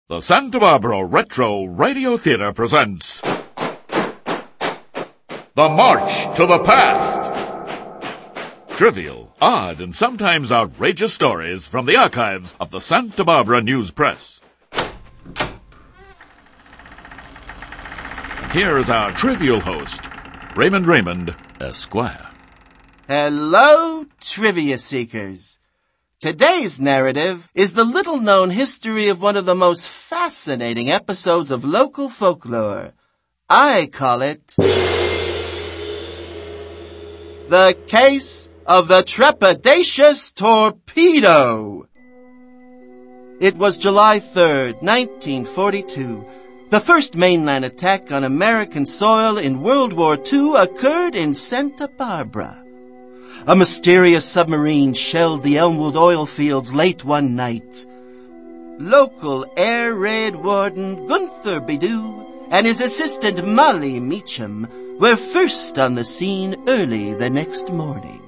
The Santa Barbara Retro Radio Theater presents The March to the Past. Trivial, odd, and sometimes outrageous stories from the archives of the Santa Barbara News Press. Here is our trivial host, Raymond, Esquire. Hello, trivia seekers. Today's narrative is the little-known history of one of the most fascinating episodes of local folklore. I call it The Case of the Trepidatious Torpedo. It was July 3rd, 1942. The first mainland attack on American soil in World War II occurred in Santa Barbara. A mysterious submarine shelled the Elmwood oil fields late one night. Local air raid warden Gunther Bidu and his assistant Molly Meacham were first on the scene early the next morning.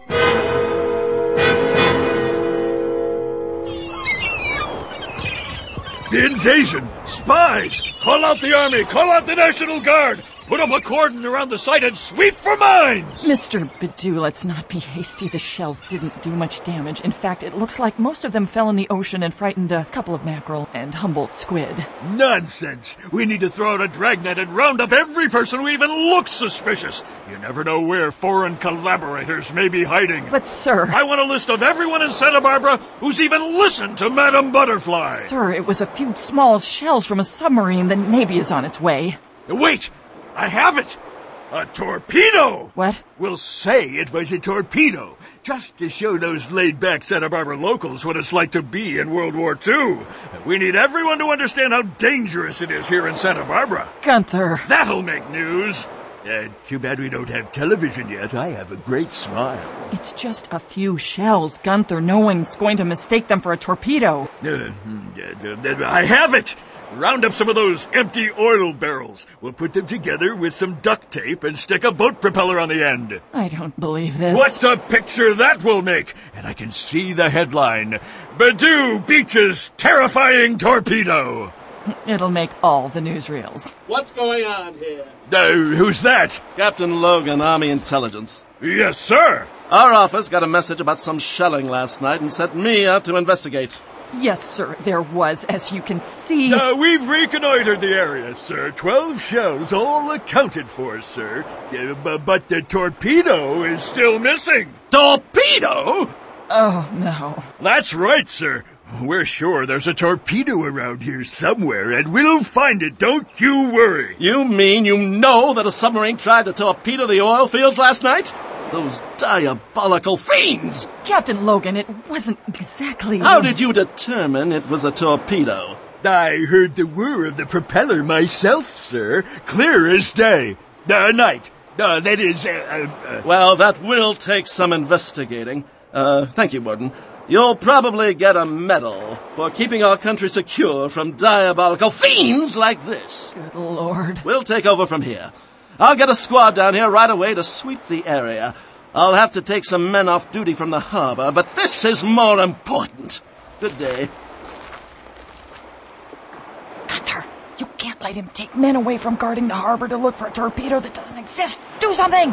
The invasion! Spies! Call out the army! Call out the National Guard! Put up a cordon around the site and sweep for mines! Mr. Bidu, let's not be hasty. The shells didn't do much damage. In fact, it looks like most of them fell in the ocean and frightened a couple of mackerel and Humboldt squid. Nonsense! We need to throw out a dragnet and round up every person who even looks suspicious. You never know where foreign collaborators may be hiding. But, sir... I want a list of everyone in Santa Barbara who's even listened to Madame Butterfly. Sir, it was a few small shells from a submarine. The Navy is on its way. Wait! I have it! A torpedo! What? We'll say it was a torpedo, just to show those laid-back Santa Barbara locals what it's like to be in World War II. We need everyone to understand how dangerous it is here in Santa Barbara. Gunther. That'll make news. Too bad we don't have television yet. I have a great smile. It's just a few shells, Gunther. No one's going to mistake them for a torpedo. I have it! Round up some of those empty oil barrels. We'll put them together with some duct tape and stick a boat propeller on the end. I don't believe this. What a picture that will make! And I can see the headline. Bidu Beach's terrifying torpedo. It'll make all the newsreels. What's going on here? Who's that? Captain Logan, Army Intelligence. Yes, sir. Our office got a message about some shelling last night and sent me out to investigate. Yes, sir, there was, as you can see. We've reconnoitered the area, sir. 12 shells, all accounted for, sir. But the torpedo is still missing. Torpedo? Oh, no. That's right, sir. We're sure there's a torpedo around here somewhere, and we'll find it, don't you worry. You mean you know that a submarine tried to torpedo the oil fields last night? Those diabolical fiends! Captain Logan, it wasn't exactly... How did you determine it was a torpedo? I heard the whir of the propeller myself, sir. Clear as day. Night. That is... Well, that will take some investigating. Thank you, Warden. You'll probably get a medal for keeping our country secure from diabolical fiends like this. Good Lord. We'll take over from here. I'll get a squad down here right away to sweep the area. I'll have to take some men off duty from the harbor, but this is more important. Good day. Gunther, you can't let him take men away from guarding the harbor to look for a torpedo that doesn't exist. Do something!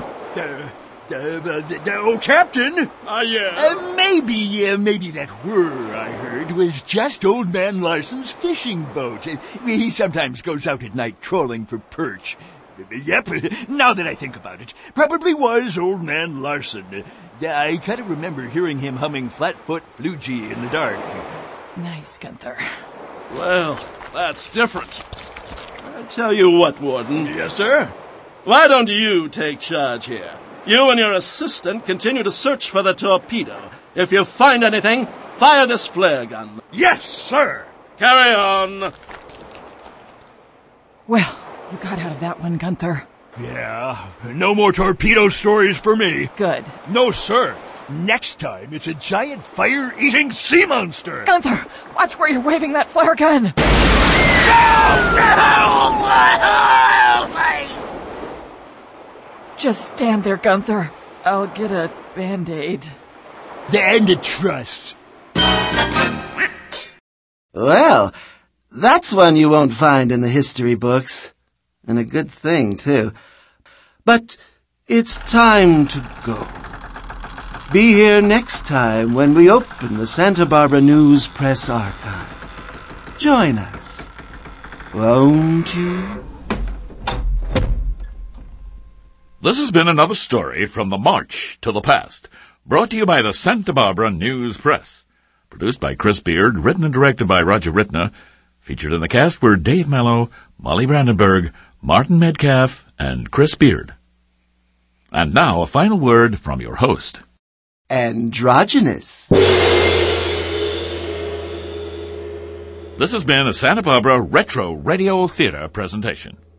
Captain? Yeah. Maybe that whir I heard was just Old Man Larson's fishing boat. He sometimes goes out at night trolling for perch. Yep, now that I think about it, probably was Old Man Larson. I kind of remember hearing him humming Flatfoot Flugie in the dark. Nice, Gunther. Well, that's different. I tell you what, Warden. Yes, sir? Why don't you take charge here? You and your assistant continue to search for the torpedo. If you find anything, fire this flare gun. Yes, sir! Carry on. Well, you got out of that one, Gunther. Yeah, no more torpedo stories for me. Good. No, sir. Next time, it's a giant fire-eating sea monster. Gunther, watch where you're waving that flare gun. Just stand there, Gunther. I'll get a Band-Aid. And a truss. Well, That's one you won't find in the history books. And a good thing, too. But it's time to go. Be here next time when we open the Santa Barbara News Press Archive. Join us, won't you? This has been another story from the March to the Past, brought to you by the Santa Barbara News Press. Produced by Chris Beard, written and directed by Roger Rittner. Featured in the cast were Dave Mello, Molly Brandenburg, Martin Metcalf, and Chris Beard. And now a final word from your host. Androgynous. This has been a Santa Barbara Retro Radio Theater presentation.